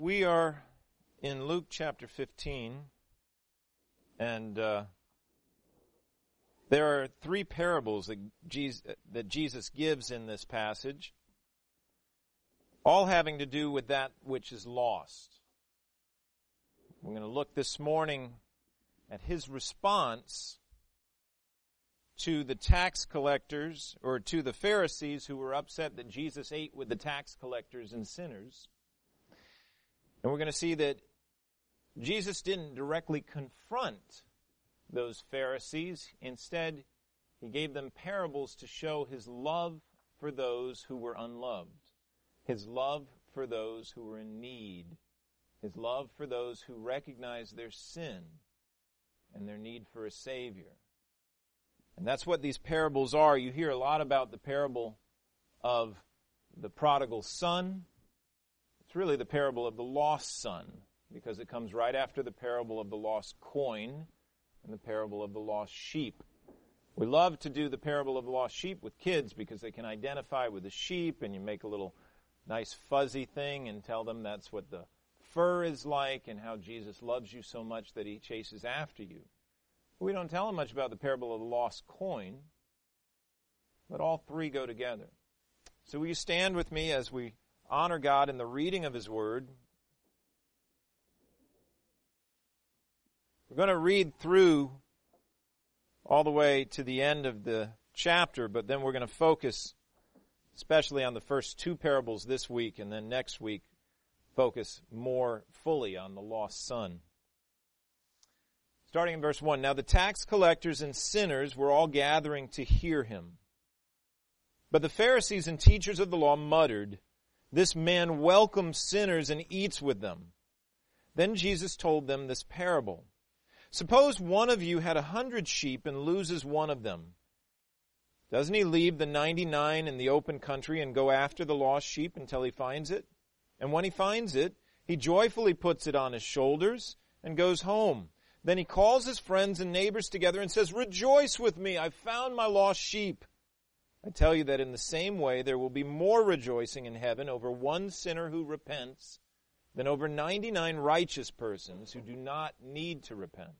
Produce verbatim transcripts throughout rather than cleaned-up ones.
We are in Luke chapter fifteen, and uh, there are three parables that Jesus, that Jesus gives in this passage, all having to do with that which is lost. We're going to look this morning at his response to the tax collectors, or to the Pharisees who were upset that Jesus ate with the tax collectors and sinners. And we're going to see that Jesus didn't directly confront those Pharisees. Instead, he gave them parables to show his love for those who were unloved, his love for those who were in need, his love for those who recognized their sin and their need for a Savior. And that's what these parables are. You hear a lot about the parable of the prodigal son. It's really the parable of the lost son, because it comes right after the parable of the lost coin and the parable of the lost sheep. We love to do the parable of the lost sheep with kids because they can identify with the sheep, and you make a little nice fuzzy thing and tell them that's what the fur is like and how Jesus loves you so much that he chases after you. We don't tell them much about the parable of the lost coin, but all three go together. So will you stand with me as we honor God in the reading of his word? We're going to read through all the way to the end of the chapter, but then we're going to focus especially on the first two parables this week, and then next week focus more fully on the lost son. Starting in verse one, now the tax collectors and sinners were all gathering to hear him. But the Pharisees and teachers of the law muttered, "This man welcomes sinners and eats with them." Then Jesus told them this parable. Suppose one of you had a hundred sheep and loses one of them. Doesn't he leave the ninety-nine in the open country and go after the lost sheep until he finds it? And when he finds it, he joyfully puts it on his shoulders and goes home. Then he calls his friends and neighbors together and says, "Rejoice with me, I've found my lost sheep." I tell you that in the same way there will be more rejoicing in heaven over one sinner who repents than over ninety-nine righteous persons who do not need to repent.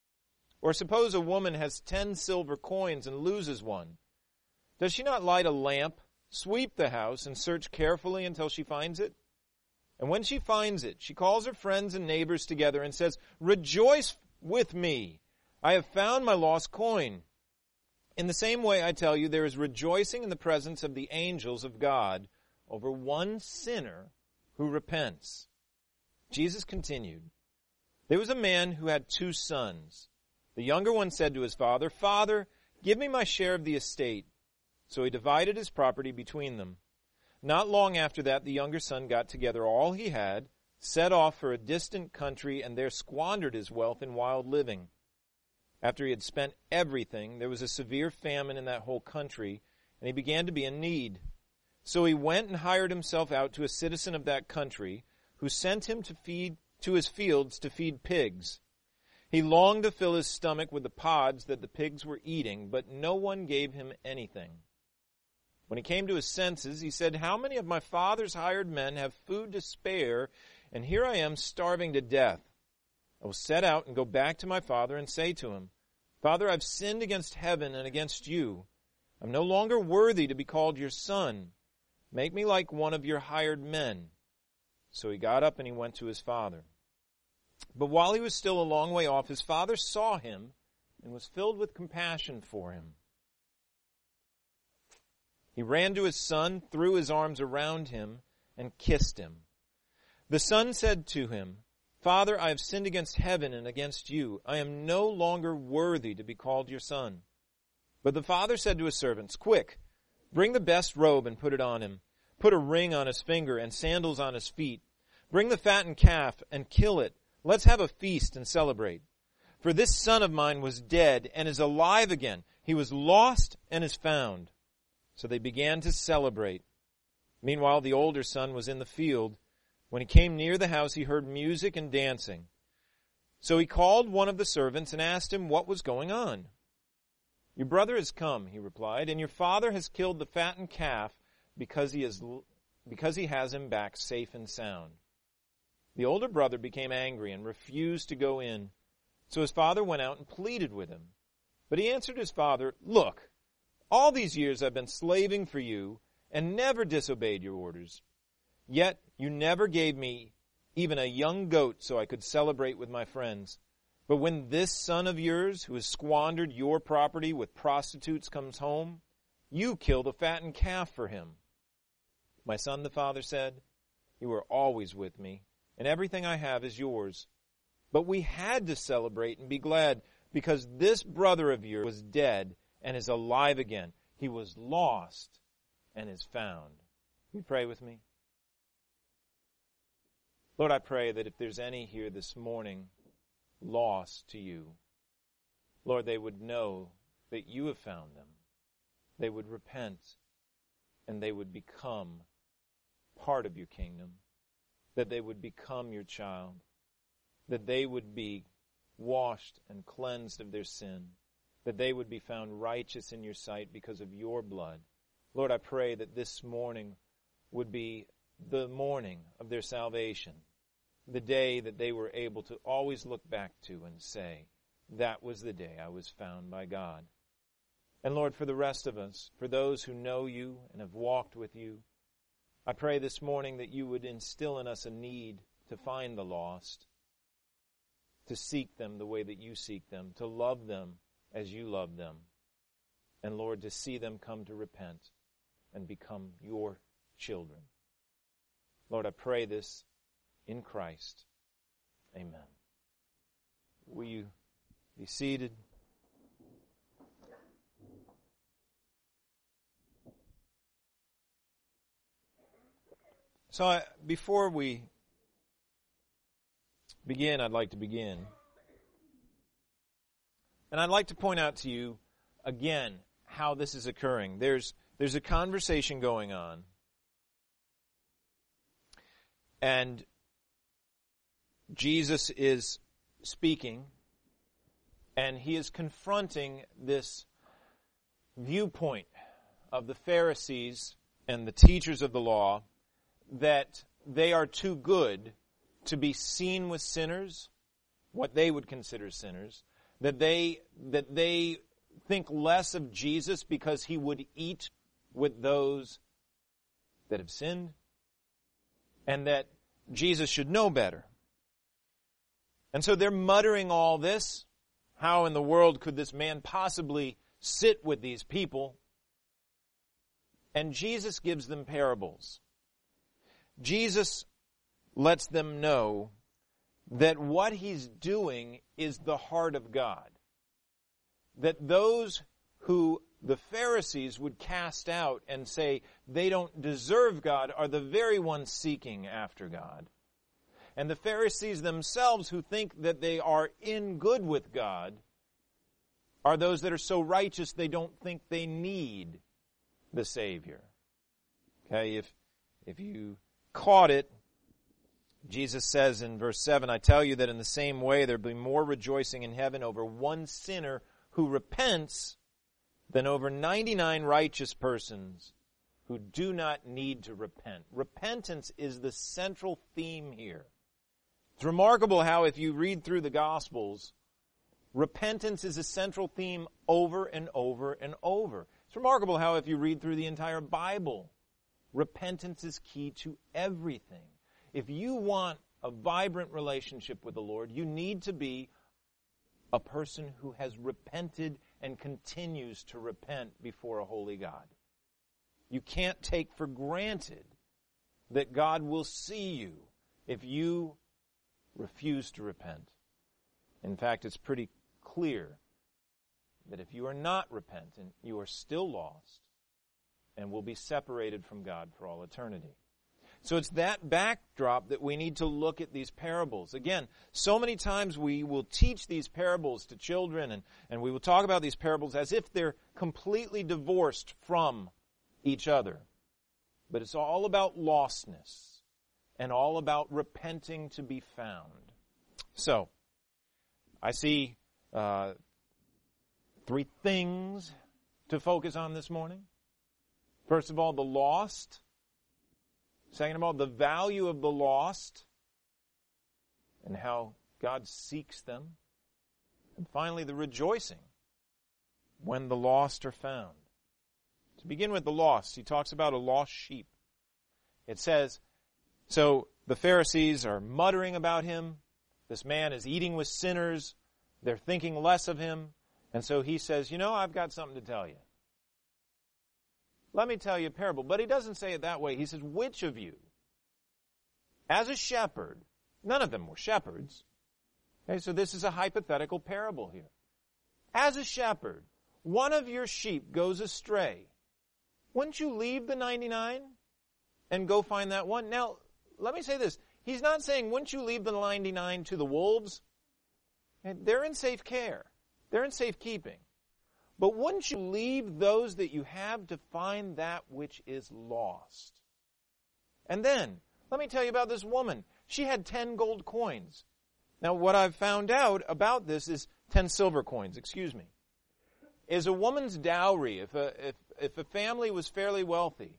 Or suppose a woman has ten silver coins and loses one. Does she not light a lamp, sweep the house, and search carefully until she finds it? And when she finds it, she calls her friends and neighbors together and says, "Rejoice with me, I have found my lost coin." In the same way, I tell you, there is rejoicing in the presence of the angels of God over one sinner who repents. Jesus continued, there was a man who had two sons. The younger one said to his father, "Father, give me my share of the estate." So he divided his property between them. Not long after that, the younger son got together all he had, set off for a distant country, and there squandered his wealth in wild living. After he had spent everything, there was a severe famine in that whole country, and he began to be in need. So he went and hired himself out to a citizen of that country, who sent him to feed to his fields to feed pigs. He longed to fill his stomach with the pods that the pigs were eating, but no one gave him anything. When he came to his senses, he said, "How many of my father's hired men have food to spare, and here I am starving to death? I will set out and go back to my father and say to him, 'Father, I've sinned against heaven and against you. I'm no longer worthy to be called your son. Make me like one of your hired men.' So he got up and he went to his father. But while he was still a long way off, his father saw him and was filled with compassion for him. He ran to his son, threw his arms around him, and kissed him. The son said to him, 'Father, I have sinned against heaven and against you. I am no longer worthy to be called your son.' But the father said to his servants, 'Quick, bring the best robe and put it on him. Put a ring on his finger and sandals on his feet. Bring the fattened calf and kill it. Let's have a feast and celebrate. For this son of mine was dead and is alive again. He was lost and is found.' So they began to celebrate. Meanwhile, the older son was in the field. When he came near the house, he heard music and dancing. So he called one of the servants and asked him what was going on. 'Your brother has come,' he replied, 'and your father has killed the fattened calf because he is because he has him back safe and sound.' The older brother became angry and refused to go in. So his father went out and pleaded with him. But he answered his father, "Look, all these years I've been slaving for you and never disobeyed your orders. Yet you never gave me even a young goat so I could celebrate with my friends. But when this son of yours, who has squandered your property with prostitutes, comes home, you kill the fattened calf for him." "My son," the father said, "you are always with me, and everything I have is yours. But we had to celebrate and be glad, because this brother of yours was dead and is alive again. He was lost and is found." Will you pray with me? Lord, I pray that if there's any here this morning lost to you, Lord, they would know that you have found them. They would repent and they would become part of your kingdom, that they would become your child, that they would be washed and cleansed of their sin, that they would be found righteous in your sight because of your blood. Lord, I pray that this morning would be the morning of their salvation, the day that they were able to always look back to and say, "That was the day I was found by God." And Lord, for the rest of us, for those who know you and have walked with you, I pray this morning that you would instill in us a need to find the lost, to seek them the way that you seek them, to love them as you love them, and Lord, to see them come to repent and become your children. Lord, I pray this in Christ. Amen. Will you be seated? So I, before we begin, I'd like to begin. And I'd like to point out to you again how this is occurring. There's there's a conversation going on. And Jesus is speaking, and he is confronting this viewpoint of the Pharisees and the teachers of the law that they are too good to be seen with sinners, what they would consider sinners, that they that they think less of Jesus because he would eat with those that have sinned, and that Jesus should know better. And so they're muttering all this. How in the world could this man possibly sit with these people? And Jesus gives them parables. Jesus lets them know that what he's doing is the heart of God. That those who the Pharisees would cast out and say they don't deserve God are the very ones seeking after God. And the Pharisees themselves, who think that they are in good with God, are those that are so righteous they don't think they need the Savior. Okay, if if you caught it, Jesus says in verse seven, "I tell you that in the same way there will be more rejoicing in heaven over one sinner who repents than over ninety-nine righteous persons who do not need to repent." Repentance is the central theme here. It's remarkable how if you read through the Gospels, repentance is a central theme over and over and over. It's remarkable how if you read through the entire Bible, repentance is key to everything. If you want a vibrant relationship with the Lord, you need to be a person who has repented and continues to repent before a holy God. You can't take for granted that God will see you if you refuse to repent. In fact, it's pretty clear that if you are not repentant, you are still lost and will be separated from God for all eternity. So it's that backdrop that we need to look at these parables. Again, so many times we will teach these parables to children, and, and we will talk about these parables as if they're completely divorced from each other. But it's all about lostness and all about repenting to be found. So, I see uh, three things to focus on this morning. First of all, the lost. Second of all, the value of the lost. and how God seeks them. And finally, the rejoicing when the lost are found. To begin with the lost, he talks about a lost sheep. It says, so the Pharisees are muttering about him. This man is eating with sinners. They're thinking less of him. And so he says, you know, I've got something to tell you. Let me tell you a parable. But he doesn't say it that way. He says, which of you, as a shepherd, none of them were shepherds. Okay, so this is a hypothetical parable here. As a shepherd, one of your sheep goes astray. Wouldn't you leave the ninety-nine and go find that one? Now, let me say this. He's not saying, wouldn't you leave the ninety-nine to the wolves? And they're in safe care. They're in safe keeping. But wouldn't you leave those that you have to find that which is lost? And then, let me tell you about this woman. She had ten gold coins. Now, what I've found out about this is ten silver coins, excuse me, is a woman's dowry. If a, if, if a family was fairly wealthy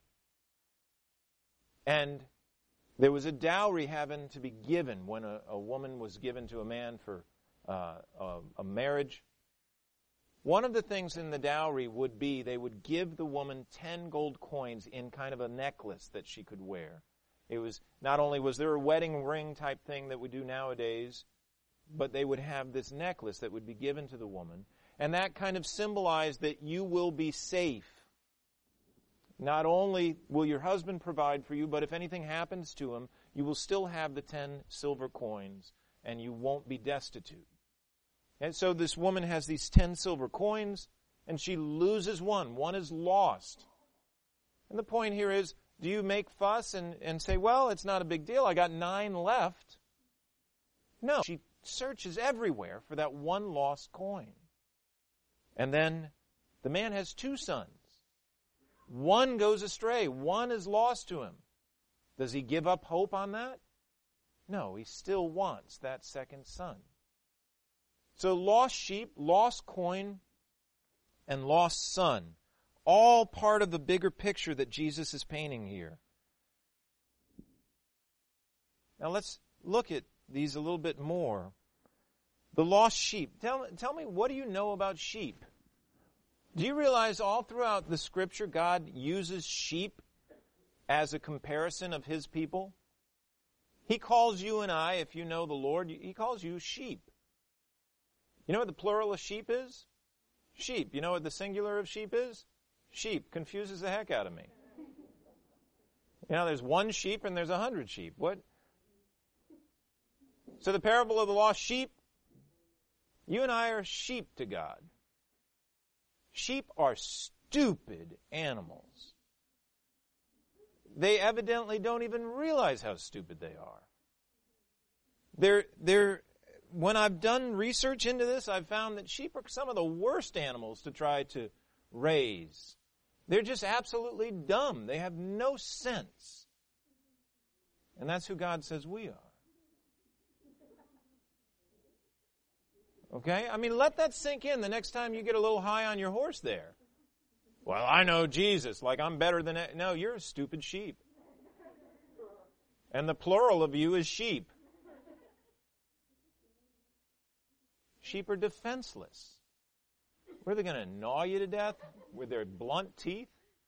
and there was a dowry having to be given when a, a woman was given to a man for uh, a, a marriage, one of the things in the dowry would be they would give the woman ten gold coins in kind of a necklace that she could wear. It was, not only was there a wedding ring type thing that we do nowadays, but they would have this necklace that would be given to the woman. And that kind of symbolized that you will be safe. Not only will your husband provide for you, but if anything happens to him, you will still have the ten silver coins and you won't be destitute. And so this woman has these ten silver coins and she loses one. One is lost. And the point here is, do you make fuss and, and say, well, it's not a big deal. I got nine left. No, she searches everywhere for that one lost coin. And then the man has two sons. One goes astray. One is lost to him. Does he give up hope on that? No, he still wants that second son. So lost sheep, lost coin, and lost son, all part of the bigger picture that Jesus is painting here. Now let's look at these a little bit more. The lost sheep. Tell, tell me, what do you know about sheep? Do you realize all throughout the Scripture God uses sheep as a comparison of His people? He calls you and I, if you know the Lord, He calls you sheep. You know what the plural of sheep is? Sheep. You know what the singular of sheep is? Sheep. Confuses the heck out of me. You know, there's one sheep and there's a hundred sheep. What? So the parable of the lost sheep, you and I are sheep to God. Sheep are stupid animals. They evidently don't even realize how stupid they are. They're, they're, when I've done research into this, I've found that sheep are some of the worst animals to try to raise. They're just absolutely dumb. They have no sense. And that's who God says we are. Okay? I mean, let that sink in the next time you get a little high on your horse there. Well, I know Jesus, like I'm better than... it. No, you're a stupid sheep. And the plural of you is sheep. Sheep are defenseless. Were they going to gnaw you to death with their blunt teeth?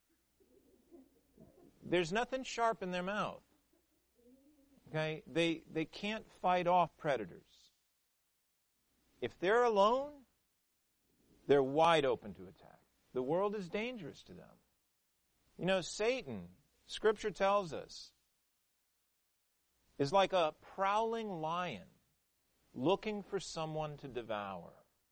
There's nothing sharp in their mouth. Okay? They, they can't fight off predators. If they're alone, they're wide open to attack. The world is dangerous to them. You know, Satan, Scripture tells us, is like a prowling lion looking for someone to devour.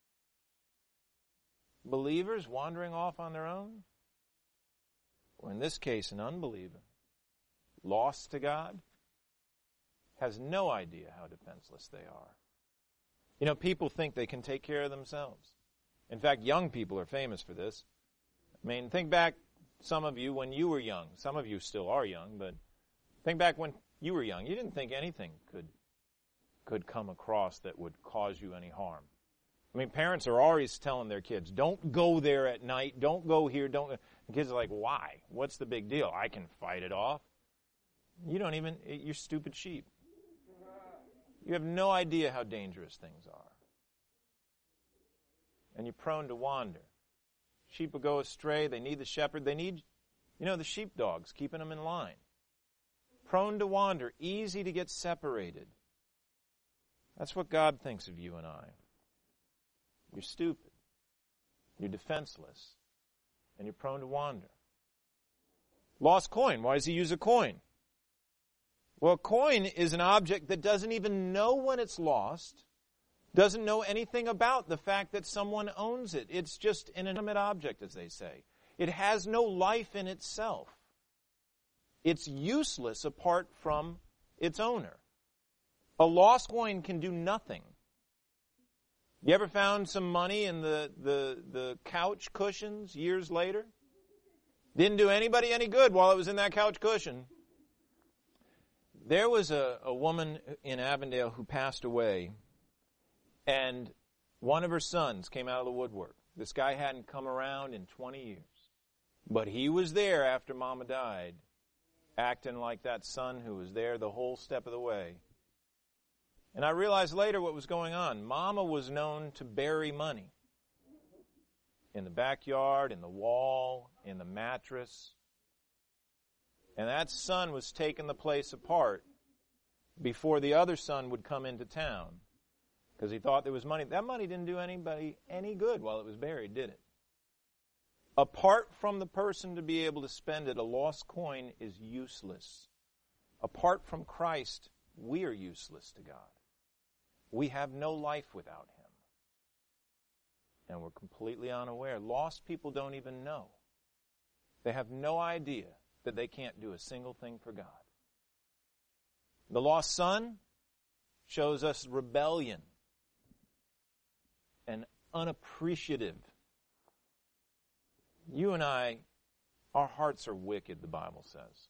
Believers wandering off on their own, or in this case, an unbeliever, lost to God, has no idea how defenseless they are. You know, people think they can take care of themselves. In fact, young people are famous for this. I mean, think back, some of you, when you were young. Some of you still are young, but think back when you were young. You didn't think anything could could come across that would cause you any harm. I mean, parents are always telling their kids, don't go there at night, don't go here, don't... The kids are like, why? What's the big deal? I can fight it off. You don't even... You're stupid sheep. You have no idea how dangerous things are. And you're prone to wander. Sheep will go astray. They need the shepherd. They need, you know, the sheepdogs, keeping them in line. Prone to wander, easy to get separated. That's what God thinks of you and I. You're stupid. You're defenseless. And you're prone to wander. Lost coin. Why does he use a coin? Well, a coin is an object that doesn't even know when it's lost, doesn't know anything about the fact that someone owns it. It's just an inanimate object, as they say. It has no life in itself. It's useless apart from its owner. A lost coin can do nothing. You ever found some money in the, the, the couch cushions years later? Didn't do anybody any good while it was in that couch cushion. There was a, a woman in Avondale who passed away, and one of her sons came out of the woodwork. This guy hadn't come around in twenty years. But he was there after Mama died, acting like that son who was there the whole step of the way. And I realized later what was going on. Mama was known to bury money in the backyard, in the wall, in the mattress. And that son was taking the place apart before the other son would come into town because he thought there was money. That money didn't do anybody any good while it was buried, did it? Apart from the person to be able to spend it, a lost coin is useless. Apart from Christ, we are useless to God. We have no life without Him. And we're completely unaware. Lost people don't even know. They have no idea that they can't do a single thing for God. The lost son shows us rebellion and unappreciative. You and I, our hearts are wicked, the Bible says.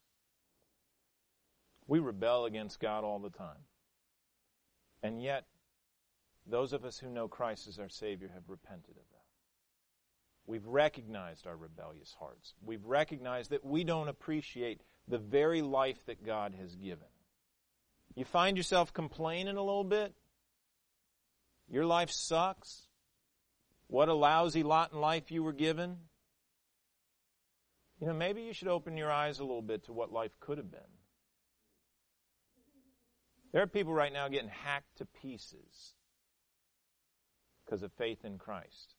We rebel against God all the time. And yet, those of us who know Christ as our Savior have repented of that. We've recognized our rebellious hearts. We've recognized that we don't appreciate the very life that God has given. You find yourself complaining a little bit? Your life sucks? What a lousy lot in life you were given? You know, maybe you should open your eyes a little bit to what life could have been. There are people right now getting hacked to pieces because of faith in Christ.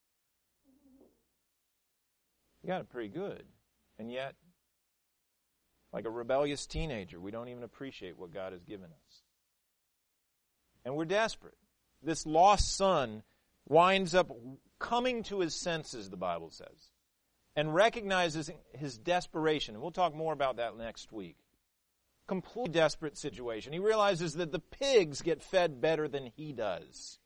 You got it pretty good. And yet, like a rebellious teenager, we don't even appreciate what God has given us. And we're desperate. This lost son winds up coming to his senses, the Bible says, and recognizes his desperation. And we'll talk more about that next week. Complete desperate situation. He realizes that the pigs get fed better than he does.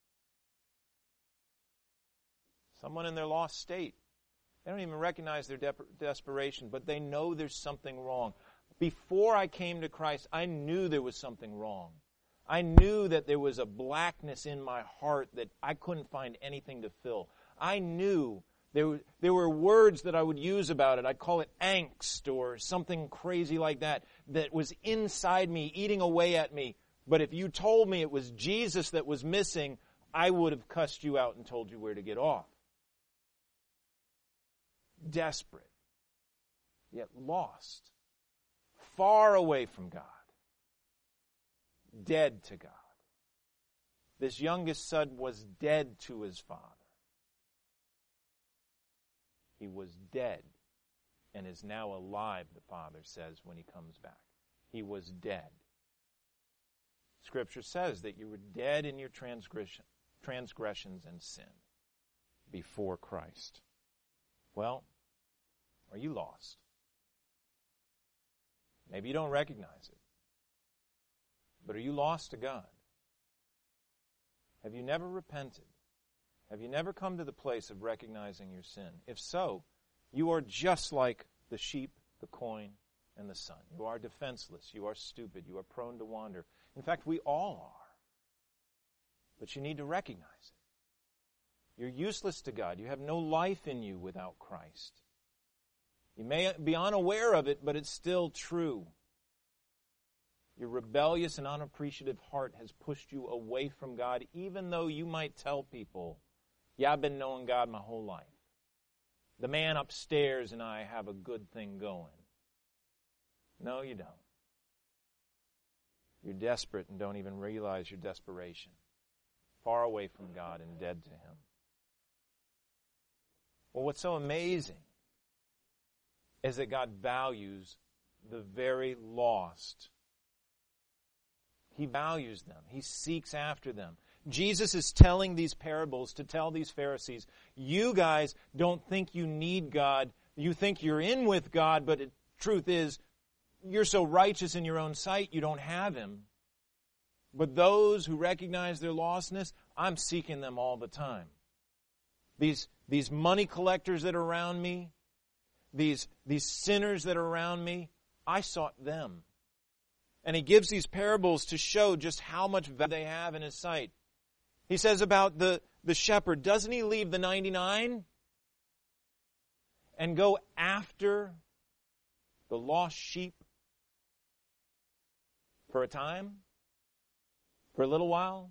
Someone in their lost state. They don't even recognize their de- desperation, but they know there's something wrong. Before I came to Christ, I knew there was something wrong. I knew that there was a blackness in my heart that I couldn't find anything to fill. I knew there were, there were words that I would use about it. I'd call it angst or something crazy like that, that was inside me, eating away at me. But if you told me it was Jesus that was missing, I would have cussed you out and told you where to get off. Desperate, yet lost, far away from God, dead to God. This youngest son was dead to his father. He was dead and is now alive, the Father says when he comes back. He was dead. Scripture says that you were dead in your transgression, transgressions and sin before Christ. Well, are you lost? Maybe you don't recognize it. But are you lost to God? Have you never repented? Have you never come to the place of recognizing your sin? If so, you are just like the sheep, the coin, and the son. You are defenseless. You are stupid. You are prone to wander. In fact, we all are. But you need to recognize it. You're useless to God. You have no life in you without Christ. You may be unaware of it, but it's still true. Your rebellious and unappreciative heart has pushed you away from God, even though you might tell people, yeah, I've been knowing God my whole life. The man upstairs and I have a good thing going. No, you don't. You're desperate and don't even realize your desperation. Far away from God and dead to Him. Well, what's so amazing is that God values the very lost. He values them. He seeks after them. Jesus is telling these parables to tell these Pharisees, you guys don't think you need God. You think you're in with God, but the truth is, you're so righteous in your own sight, you don't have Him. But those who recognize their lostness, I'm seeking them all the time. These, these money collectors that are around me, these, these sinners that are around me, I sought them. And He gives these parables to show just how much value they have in His sight. He says about the, the shepherd, doesn't he leave the ninety-nine and go after the lost sheep for a time? For a little while?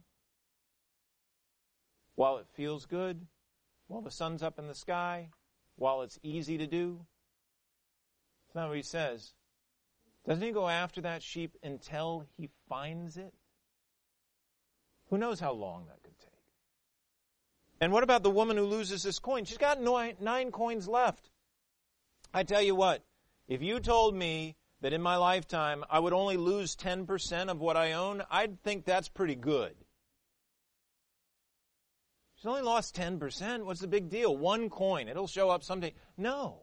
While it feels good? While the sun's up in the sky? While it's easy to do? That's not what He says. Doesn't He go after that sheep until He finds it? Who knows how long that could take? And what about the woman who loses this coin? She's got nine, nine coins left. I tell you what, if you told me that in my lifetime I would only lose ten percent of what I own, I'd think that's pretty good. She's only lost ten percent. What's the big deal? One coin. It'll show up someday. No.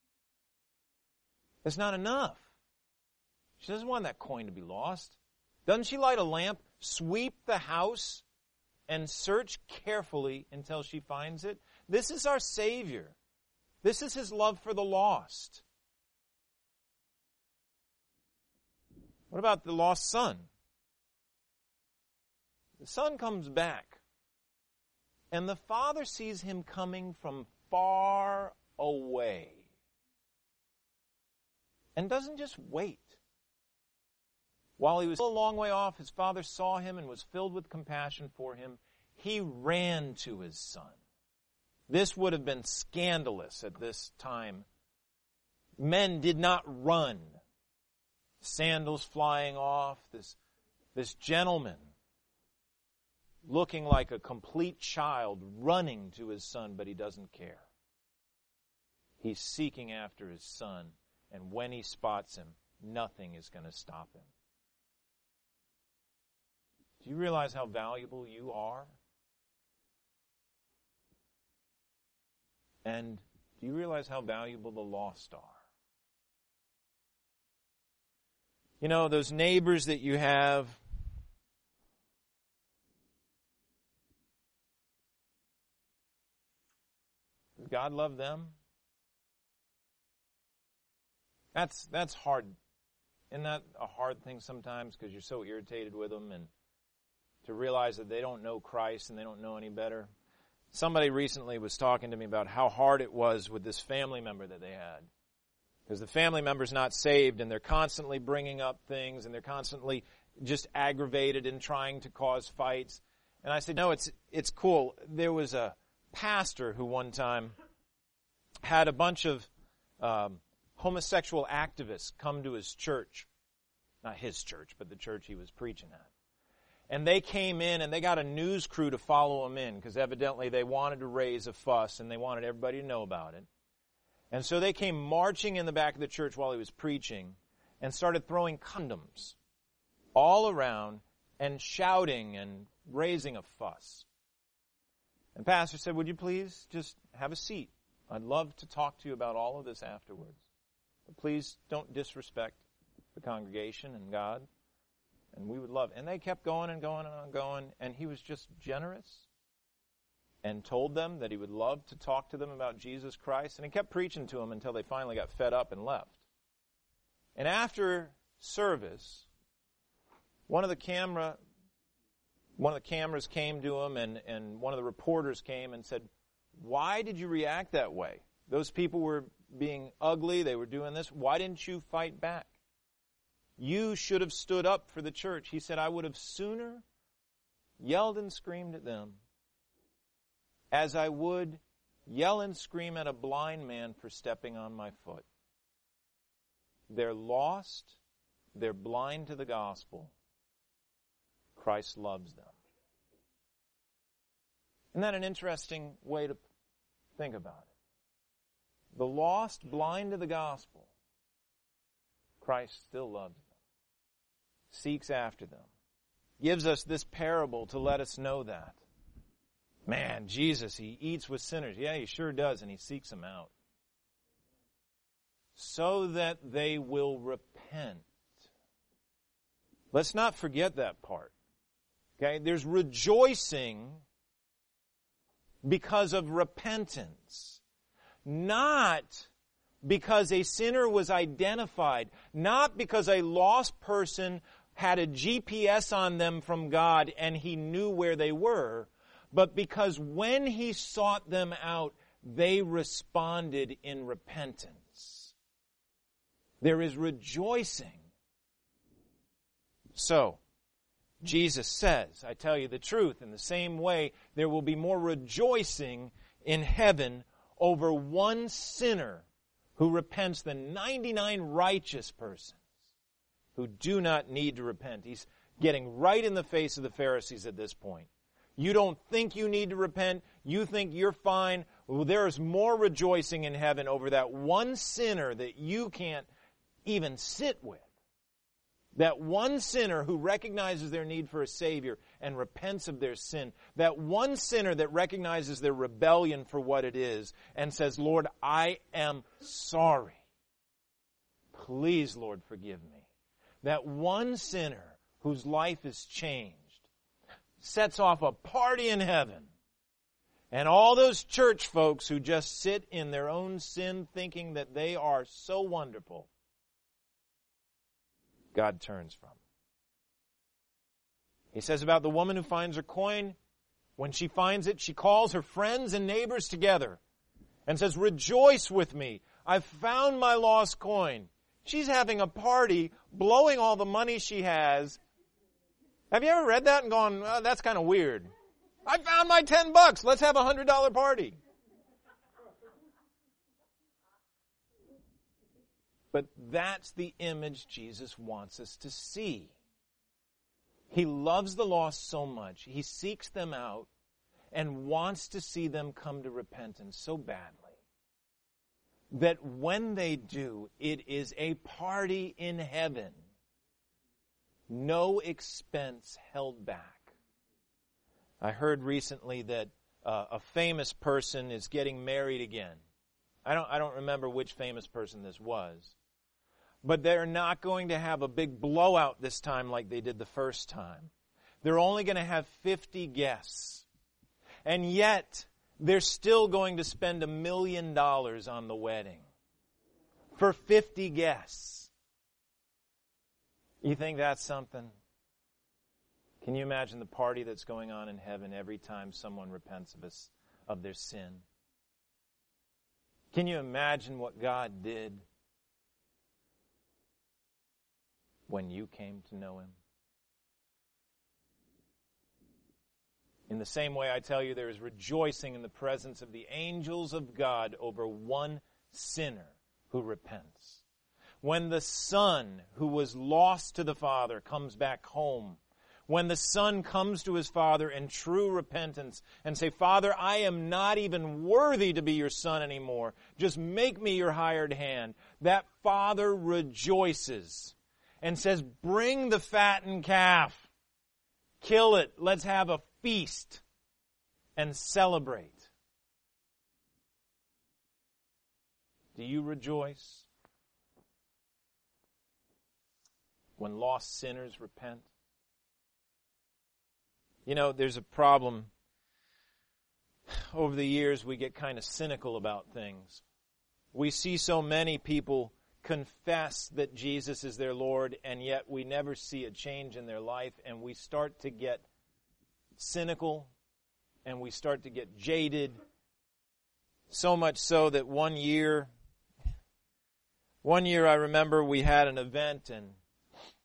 That's not enough. She doesn't want that coin to be lost. Doesn't she light a lamp, sweep the house, and search carefully until she finds it? This is our Savior. This is His love for the lost. What about the lost son? The son comes back, and the father sees him coming from far away, and doesn't just wait. While he was still a long way off, his father saw him and was filled with compassion for him. He ran to his son. This would have been scandalous at this time. Men did not run. Sandals flying off, this, this gentleman looking like a complete child running to his son, but he doesn't care. He's seeking after his son, and when he spots him, nothing is going to stop him. Do you realize how valuable you are? And do you realize how valuable the lost are? You know, those neighbors that you have, does God love them? That's that's hard. Isn't that a hard thing sometimes because you're so irritated with them, and to realize that they don't know Christ and they don't know any better? Somebody recently was talking to me about how hard it was with this family member that they had. Because the family member's not saved, and they're constantly bringing up things, and they're constantly just aggravated and trying to cause fights. And I said, no, it's it's cool. There was a pastor who one time had a bunch of um, homosexual activists come to his church. Not his church, but the church he was preaching at. And they came in, and they got a news crew to follow him in, because evidently they wanted to raise a fuss, and they wanted everybody to know about it. And so they came marching in the back of the church while he was preaching and started throwing condoms all around and shouting and raising a fuss. And the pastor said, would you please just have a seat? I'd love to talk to you about all of this afterwards. But please don't disrespect the congregation and God. And we would love it. And they kept going and going and going, and he was just generous and told them that he would love to talk to them about Jesus Christ. And he kept preaching to them until they finally got fed up and left. And after service, one of the camera, one of the cameras came to him, and, and one of the reporters came and said, why did you react that way? Those people were being ugly. They were doing this. Why didn't you fight back? You should have stood up for the church. He said, I would have sooner yelled and screamed at them as I would yell and scream at a blind man for stepping on my foot. They're lost. They're blind to the gospel. Christ loves them. Isn't that an interesting way to think about it? The lost, blind to the gospel. Christ still loves them. Seeks after them. Gives us this parable to let us know that. Man, Jesus, He eats with sinners. Yeah, He sure does, and He seeks them out. So that they will repent. Let's not forget that part. Okay, there's rejoicing because of repentance. Not because a sinner was identified. Not because a lost person had a G P S on them from God and He knew where they were. But because when He sought them out, they responded in repentance. There is rejoicing. So, Jesus says, I tell you the truth, in the same way, there will be more rejoicing in heaven over one sinner who repents than ninety-nine righteous persons who do not need to repent. He's getting right in the face of the Pharisees at this point. You don't think you need to repent. You think you're fine. Well, there is more rejoicing in heaven over that one sinner that you can't even sit with. That one sinner who recognizes their need for a Savior and repents of their sin. That one sinner that recognizes their rebellion for what it is and says, Lord, I am sorry. Please, Lord, forgive me. That one sinner whose life is changed sets off a party in heaven. And all those church folks who just sit in their own sin thinking that they are so wonderful, God turns from. He says about the woman who finds her coin, when she finds it, she calls her friends and neighbors together and says, rejoice with me. I've found my lost coin. She's having a party, blowing all the money she has. Have you ever read that and gone, oh, that's kind of weird? I found my ten bucks. Let's have a hundred dollar party. But that's the image Jesus wants us to see. He loves the lost so much. He seeks them out and wants to see them come to repentance so badly that when they do, it is a party in heaven. No expense held back. I heard recently that uh, a famous person is getting married again. I don't, I don't remember which famous person this was. But they're not going to have a big blowout this time like they did the first time. They're only going to have fifty guests. And yet, they're still going to spend a million dollars on the wedding for fifty guests. You think that's something? Can you imagine the party that's going on in heaven every time someone repents of, us, of their sin? Can you imagine what God did when you came to know Him? In the same way, I tell you, there is rejoicing in the presence of the angels of God over one sinner who repents. When the son who was lost to the Father comes back home, when the son comes to his father in true repentance and say, Father, I am not even worthy to be your son anymore. Just make me your hired hand. That father rejoices and says, bring the fattened calf. Kill it. Let's have a feast and celebrate. Do you rejoice when lost sinners repent? You know, there's a problem. Over the years, we get kind of cynical about things. We see so many people confess that Jesus is their Lord, and yet we never see a change in their life, and we start to get cynical, and we start to get jaded, so much so that one year, one year I remember we had an event, and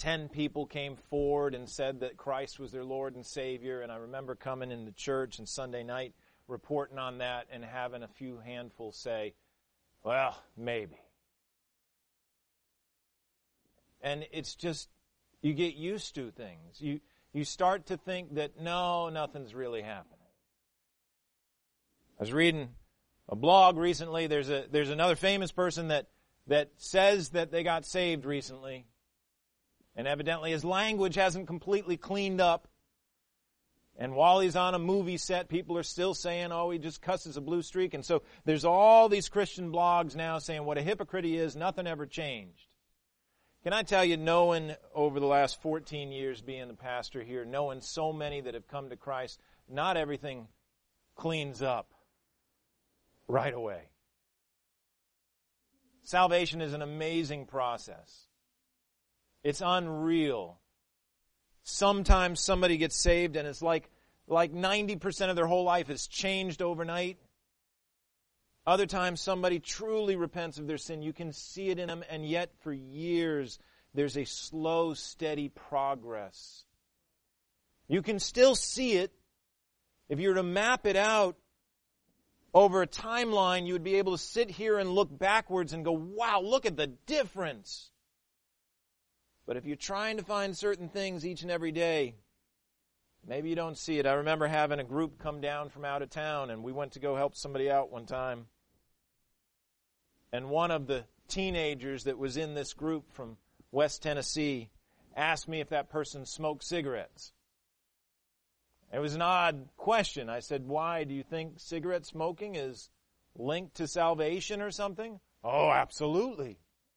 ten people came forward and said that Christ was their Lord and Savior. And I remember coming into church on Sunday night, reporting on that, and having a few handfuls say, well, maybe. And it's just, you get used to things. You you start to think that, no, nothing's really happening. I was reading a blog recently. There's a there's another famous person that, that says that they got saved recently. And evidently his language hasn't completely cleaned up. And while he's on a movie set, people are still saying, oh, he just cusses a blue streak. And so there's all these Christian blogs now saying what a hypocrite he is, nothing ever changed. Can I tell you, knowing over the last fourteen years being the pastor here, knowing so many that have come to Christ, not everything cleans up right away. Salvation is an amazing process. It's unreal. Sometimes somebody gets saved and it's like, like ninety percent of their whole life has changed overnight. Other times somebody truly repents of their sin. You can see it in them, and yet for years there's a slow, steady progress. You can still see it. If you were to map it out over a timeline, you would be able to sit here and look backwards and go, wow, look at the difference. But if you're trying to find certain things each and every day, maybe you don't see it. I remember having a group come down from out of town, and we went to go help somebody out one time. And one of the teenagers that was in this group from West Tennessee asked me if that person smoked cigarettes. It was an odd question. I said, why? Do you think cigarette smoking is linked to salvation or something? Oh, absolutely.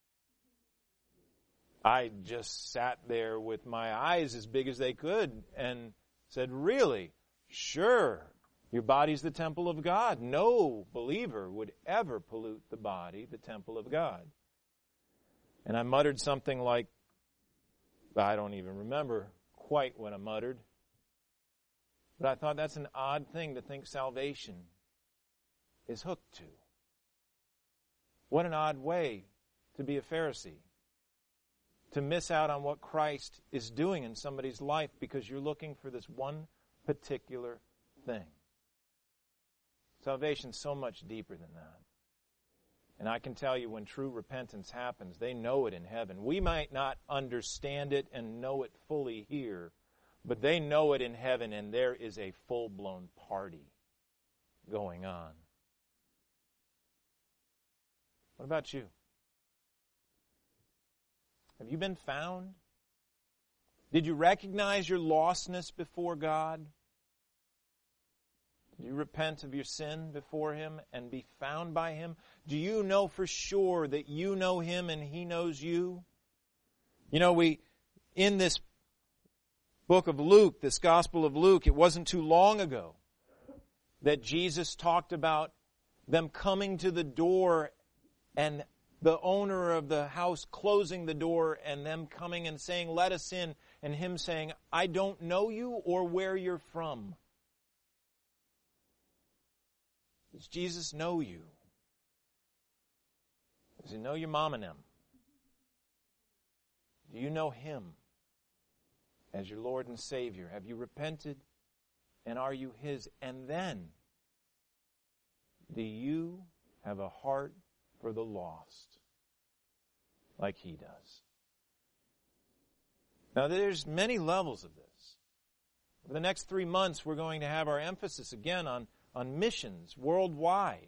I just sat there with my eyes as big as they could and said, really? Sure. Your body's the temple of God. No believer would ever pollute the body, the temple of God. And I muttered something like, I don't even remember quite what I muttered. But I thought that's an odd thing to think salvation is hooked to. What an odd way to be a Pharisee. To miss out on what Christ is doing in somebody's life because you're looking for this one particular thing. Salvation's so much deeper than that. And I can tell you when true repentance happens, they know it in heaven. We might not understand it and know it fully here, but they know it in heaven, and there is a full-blown party going on. What about you? Have you been found? Did you recognize your lostness before God? Did you repent of your sin before Him and be found by Him? Do you know for sure that you know Him and He knows you? You know, we, in this book of Luke, this Gospel of Luke, it wasn't too long ago that Jesus talked about them coming to the door and the owner of the house closing the door and them coming and saying, let us in, and Him saying, I don't know you or where you're from. Does Jesus know you? Does He know your mom and them? Do you know Him as your Lord and Savior? Have you repented and are you His? And then, do you have a heart for the lost like He does? Now, there's many levels of this. For the next three months, we're going to have our emphasis again on on missions worldwide.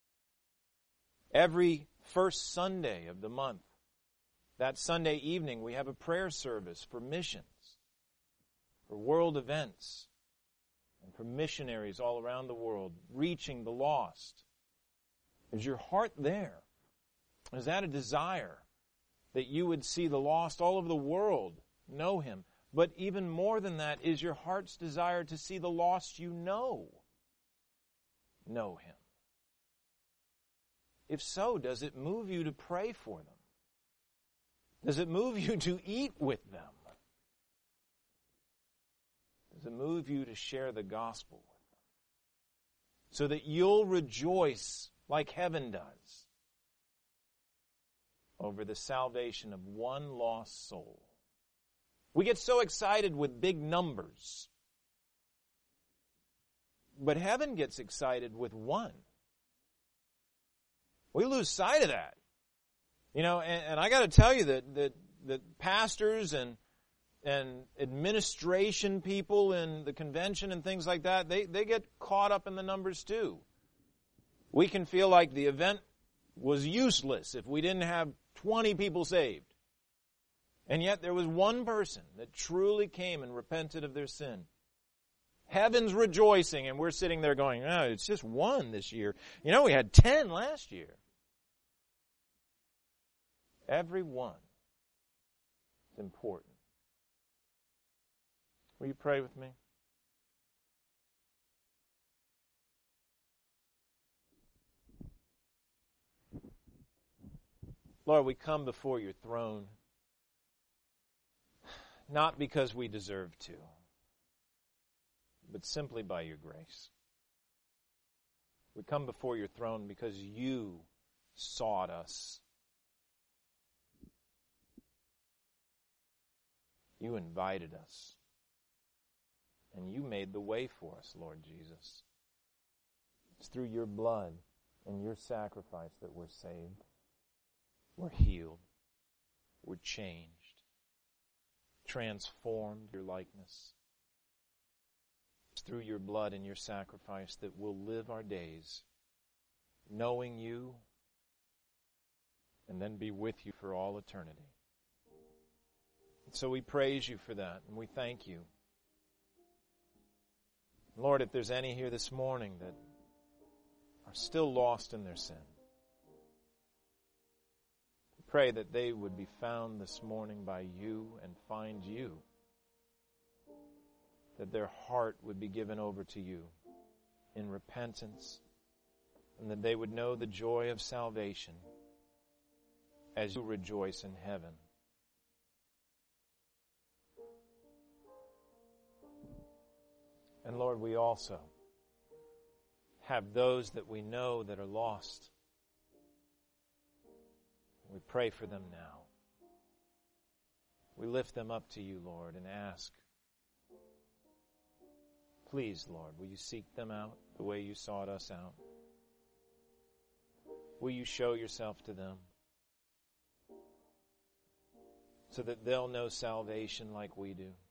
Every first Sunday of the month, that Sunday evening, we have a prayer service for missions, for world events, and for missionaries all around the world, reaching the lost. Is your heart there? Is that a desire that you would see the lost all over the world know Him? But even more than that, is your heart's desire to see the lost you know know Him? If so, does it move you to pray for them? Does it move you to eat with them? Does it move you to share the gospel with them? So that you'll rejoice like heaven does over the salvation of one lost soul. We get so excited with big numbers. But heaven gets excited with one. We lose sight of that. You know, and, and I got to tell you that, that, that pastors and and administration people in the convention and things like that, they, they get caught up in the numbers too. We can feel like the event was useless if we didn't have twenty people saved. And yet there was one person that truly came and repented of their sin. Heaven's rejoicing, and we're sitting there going, oh, it's just one this year. You know, we had ten last year. Every one is important. Will you pray with me? Lord, we come before your throne, not because we deserve to, but simply by your grace. We come before your throne because you sought us. You invited us. And you made the way for us, Lord Jesus. It's through your blood and your sacrifice that we're saved. We're healed. We're changed. Transformed your likeness. It's through your blood and your sacrifice that we'll live our days knowing you and then be with you for all eternity. So we praise you for that, and we thank you. Lord, if there's any here this morning that are still lost in their sin, we pray that they would be found this morning by you and find you, that their heart would be given over to you in repentance, and that they would know the joy of salvation as you rejoice in heaven. And Lord, we also have those that we know that are lost. We pray for them now. We lift them up to you, Lord, and ask, please, Lord, will you seek them out the way you sought us out? Will you show yourself to them so that they'll know salvation like we do?